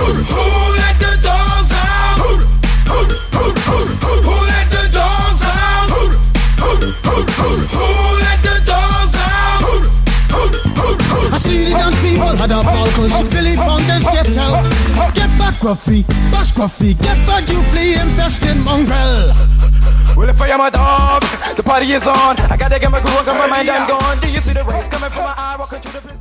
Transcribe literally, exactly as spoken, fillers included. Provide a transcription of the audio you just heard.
Who let the dogs out? Who let the dogs out? Who let the dogs out? I see the dance people had a balcony. She believe mountains get out. Get back, Gruffy, bash Gruffy. Get back, you flea infested mongrel. Well, if I am a dog, the party is on. I gotta get my groove on, got my mind, I'm gone. Do you see the rays coming from my eye? Walking through the